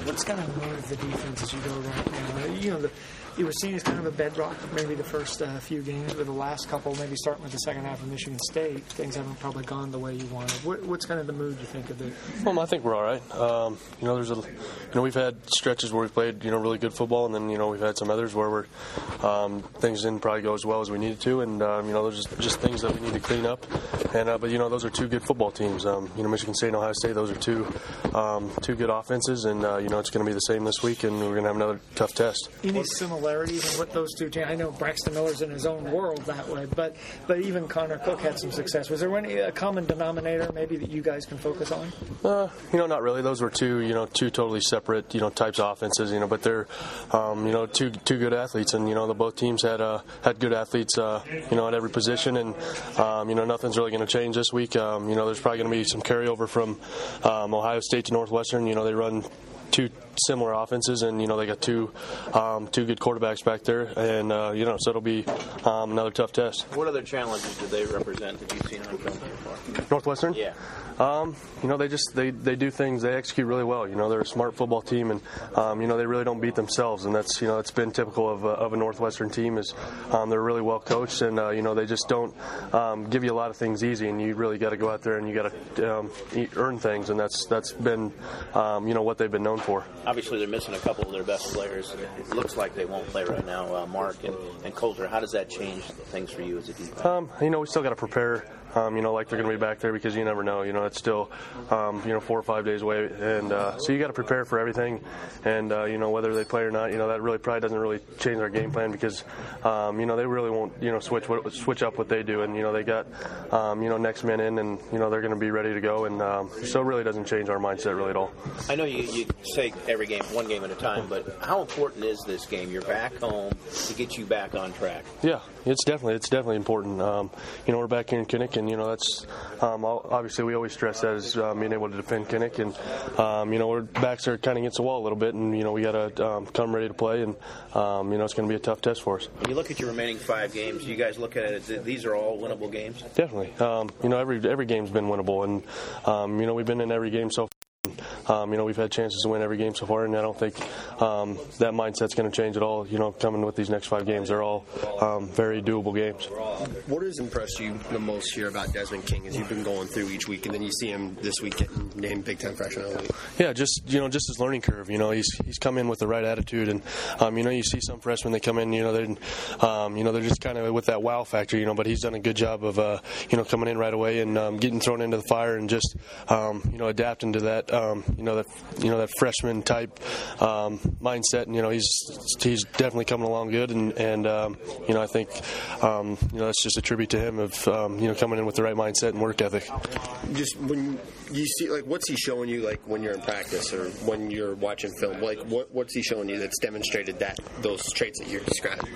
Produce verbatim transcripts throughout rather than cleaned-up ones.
what's going to move the defense as you go right now? You know, the, you were seen as kind of a bedrock maybe the first uh, few games, but the last couple, maybe starting with the second half of Michigan State, things haven't probably gone the way you wanted. What, what's kind of the mood you think of it? Well, I think we're all right. Um, you know, there's a, you know, we've had stretches where we've played, you know, really good football, and then, you know, we've had some others where we're, um, things didn't probably go as well as we needed to, and, um, you know, those are just, just things that we need to clean up. And, uh, but, you know, those are two good football teams. Um, you know, Michigan State and Ohio State, those are two, um, two good offenses, and, uh, you know, it's going to be the same this week, and we're going to have another tough test. Any similarities in what those two teams? I know Braxton Miller's in his own world that way, but but even Connor Cook had some success. Was there any a common denominator maybe that you guys can focus on? Uh, you know, not really. Those were two, you know, two totally separate, you know, types of offenses. You know, but they're, um, you know, two two good athletes, and you know, the both teams had uh, had good athletes, uh, you know, at every position, and um, you know, nothing's really going to change this week. Um, you know, there's probably going to be some carryover from um, Ohio State to Northwestern. You know, they run two similar offenses, and you know they got two um, two good quarterbacks back there, and uh, you know so it'll be um, another tough test. What other challenges do they represent that you've seen on film so far? Northwestern? Yeah. Um, you know they just they, they do things, they execute really well. You know they're a smart football team, and um, you know they really don't beat themselves, and that's you know it's been typical of a, of a Northwestern team is um, they're really well coached, and uh, you know they just don't um, give you a lot of things easy, and you really got to go out there and you got to um, earn things, and that's that's been um, you know what they've been known for. Obviously, they're missing a couple of their best players. It looks like they won't play right now, uh, Mark and, and Coulter. How does that change things for you as a defense? Um, you know, we still got to prepare. Um, you know, like they're going to be back there because you never know. You know, it's still, um, you know, four or five days away, and uh, so you got to prepare for everything. And uh, you know, whether they play or not, you know, that really probably doesn't really change our game plan because, um, you know, they really won't, you know, switch switch up what they do. And you know, they got, um, you know, next men in, and you know, they're going to be ready to go. And um, so it really doesn't change our mindset really at all. I know you, you say every game, one game at a time, but how important is this game? You're back home to get you back on track. Yeah, it's definitely it's definitely important. Um, you know, we're back here in Kinnick, and you know that's um, obviously we always stress that as um, being able to defend Kinnick, and um, you know our backs are kind of against the wall a little bit, and you know we got to um, come ready to play, and um, you know it's going to be a tough test for us. When you look at your remaining five games, you guys look at it. These are all winnable games. Definitely, um, you know every every game's been winnable, and um, you know we've been in every game so far. Um, you know, we've had chances to win every game so far, and I don't think um, that mindset's going to change at all, you know, coming with these next five games. They're all um, very doable games. What has impressed you the most here about Desmond King as you've been going through each week, and then you see him this week getting named Big Ten Freshman of the Week? Yeah, just, you know, just his learning curve. You know, he's he's come in with the right attitude, and, um, you know, you see some freshmen, they come in, you know, they're, um, you know, they're just kind of with that wow factor, you know, but he's done a good job of, uh, you know, coming in right away and um, getting thrown into the fire and just, um, you know, adapting to that, um, you know, that, you know, that freshman type um, mindset, and you know he's he's definitely coming along good, and and um, you know I think um, you know that's just a tribute to him of um, you know coming in with the right mindset and work ethic. Just when you see, like, what's he showing you, like when you're in practice or when you're watching film, like what what's he showing you that's demonstrated that those traits that you're describing?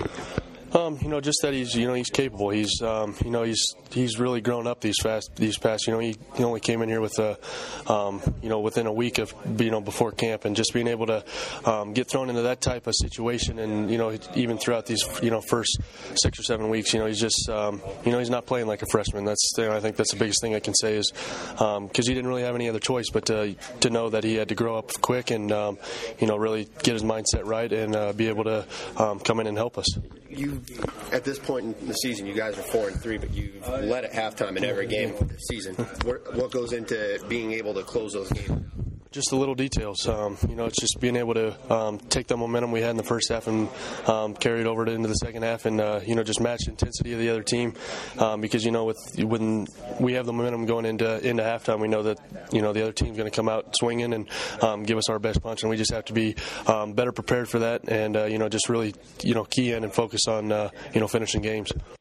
Um, you know, just that he's, you know, he's capable. He's, um, you know, he's he's really grown up these fast these past. You know, he, he only came in here with a, um, you know, within a week of, you know, before camp, and just being able to um, get thrown into that type of situation, and you know, even throughout these, you know, first six or seven weeks, you know, he's just, um, you know, he's not playing like a freshman. That's, you know, I think that's the biggest thing I can say is because um, he didn't really have any other choice but to to know that he had to grow up quick and, um, you know, really get his mindset right and uh, be able to um, come in and help us. You, at this point in the season, you guys are four and three, but you've led at halftime in every game this season. What, what goes into being able to close those games? Just the little details. Um, you know, it's just being able to um, take the momentum we had in the first half and um, carry it over to, into the second half, and uh, you know, just match the intensity of the other team. Um, because you know, with when we have the momentum going into into halftime, we know that you know the other team's going to come out swinging and um, give us our best punch, and we just have to be um, better prepared for that, and uh, you know, just really you know key in and focus on uh, you know finishing games.